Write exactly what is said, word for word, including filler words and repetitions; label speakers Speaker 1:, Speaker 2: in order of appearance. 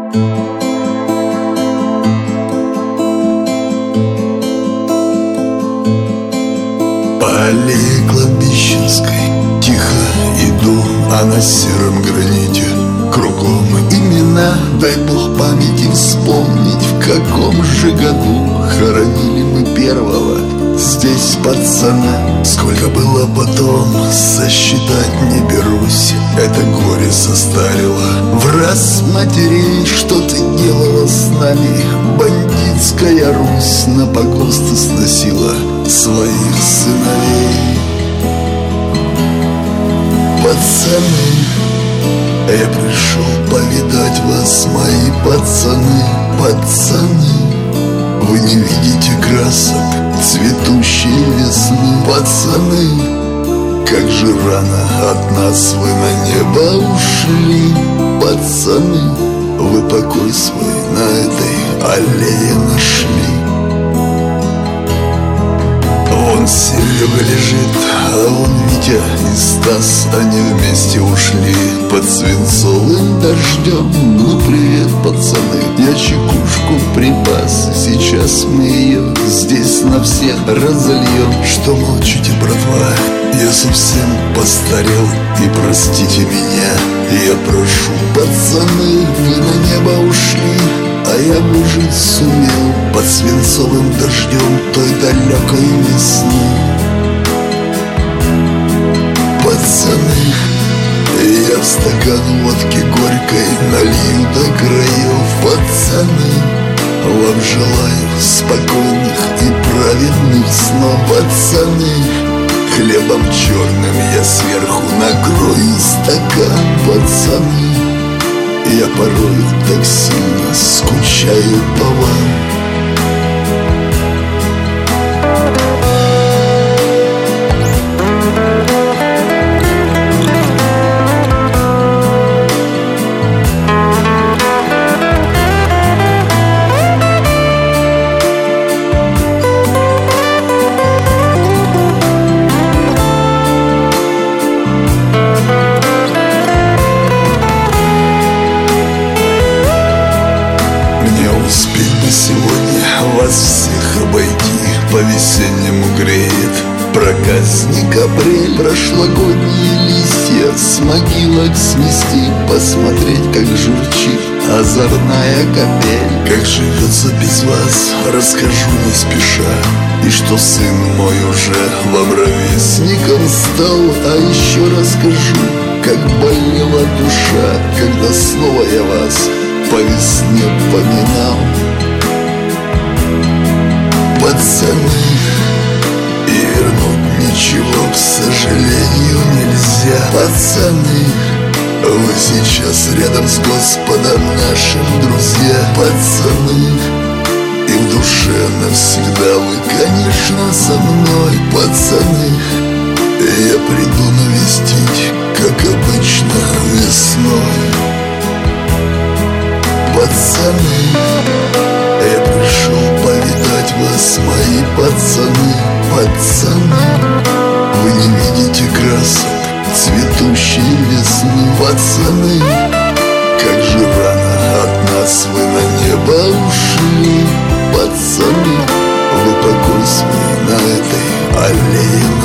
Speaker 1: По аллее кладбищенской тихо иду, а на сером граните кругом имена. Дай Бог памяти вспомнить, в каком же году хоронили мы первого здесь пацана. Сколько было потом, сосчитать не берусь. Это горе состарило в раз матерей. Что ты делала с нами, бандитская Русь? На погосты сносила своих сыновей. Пацаны, я пришел повидать вас, мои пацаны. Пацаны, вы не видите красок цветущей весны. Пацаны, как же рано от нас вы на небо ушли. Пацаны, вы покой свой на этой аллее нашли. Вон Серега лежит, а вон Витя и Стас. Они вместе ушли под свинцовым дождем. Ну привет, пацаны, я чекушку припас. Сейчас мы ее здесь на всех разольем. Что молчите, братва? Я совсем постарел, и простите меня. Я прошу, пацаны, вы на небо ушли, а я выжить сумел под свинцовым дождем той далекой весны. Пацаны, я в стакан водки горькой налью до краев. Пацаны, вам желаю спокойных и праведных снов. Пацаны, хлебом черным я сверху накрою стакан. Пацаны, я порой так сильно скучаю по вам. Сегодня вас всех обойти, по-весеннему греет проказник апрель. Прошлогодние листья с могилок смести, посмотреть, как журчит озорная капель. Как живется без вас, расскажу не спеша. И что сын мой уже вам ровесником стал. А еще расскажу, как болела душа, когда снова я вас по весне поминал. Пацаны, и вернуть ничего, к сожалению, нельзя. Пацаны, вы сейчас рядом с Господом нашим, друзья. Пацаны, и в душе навсегда вы, конечно, со мной. Пацаны, я приду навестить, как обычно, весной. Пацаны, я пришел повидать вас, мои пацаны. Пацаны, вы не видите красок цветущей весны. Пацаны, как же рано от нас вы на небо ушли. Пацаны, вы покой свой на этой аллее